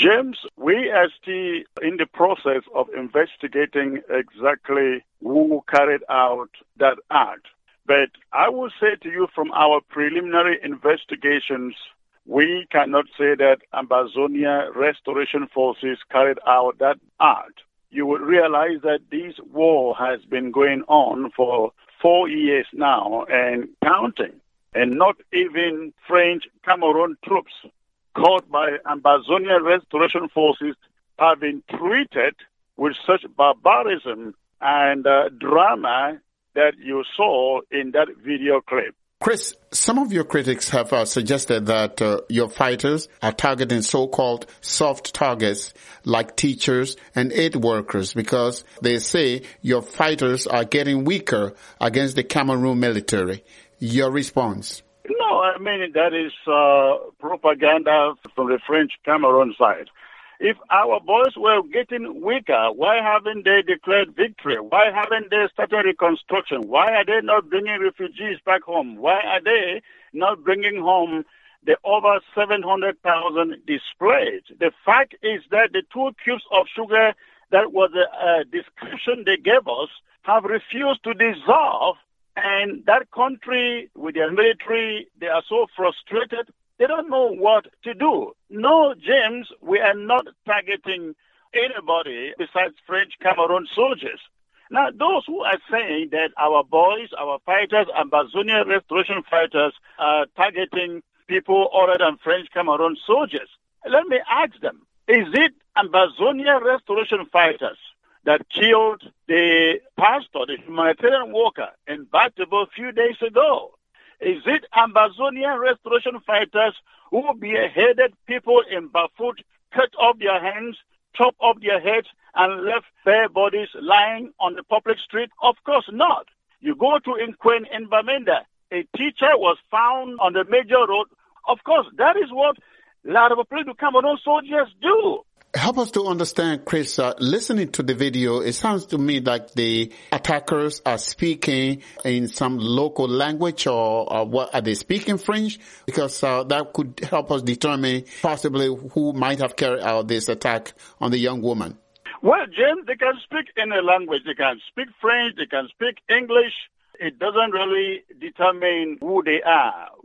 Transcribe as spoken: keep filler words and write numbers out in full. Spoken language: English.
James, we are still in the process of investigating exactly who carried out that act. But I will say to you from our preliminary investigations, we cannot say that Ambazonia Restoration Forces carried out that act. You would realize that this war has been going on for four years now and counting. And not even French Cameroon troops caught by Ambazonia Restoration Forces have been treated with such barbarism and uh, drama that you saw in that video clip. Chris, some of your critics have uh, suggested that uh, your fighters are targeting so-called soft targets like teachers and aid workers because they say your fighters are getting weaker against the Cameroon military. Your response? No, I mean, that is uh, propaganda from the French Cameroon side. If our boys were getting weaker, why haven't they declared victory? Why haven't they started reconstruction? Why are they not bringing refugees back home? Why are they not bringing home the over seven hundred thousand displaced? The fact is that the two cubes of sugar that was the uh, description they gave us have refused to dissolve, and that country with their military, they are so frustrated. They don't know what to do. No, James, we are not targeting anybody besides French Cameroon soldiers. Now, those who are saying that our boys, our fighters, Ambazonia Restoration fighters are targeting people other than French Cameroon soldiers, let me ask them, is it Ambazonia Restoration fighters that killed the pastor, the humanitarian worker in Batabo a few days ago? Is it Ambazonia Restoration fighters who beheaded people in Bafut, cut off their hands, chop off their heads, and left their bodies lying on the public street? Of course not. You go to Inquen in Bamenda, a teacher was found on the major road. Of course, that is what Larabaplidu Cameroon soldiers do. Help us to understand, Chris, uh, listening to the video, it sounds to me like the attackers are speaking in some local language, or, or what are they speaking French? Because uh, that could help us determine possibly who might have carried out this attack on the young woman. Well, James, they can speak any language. They can speak French, they can speak English. It doesn't really determine who they are.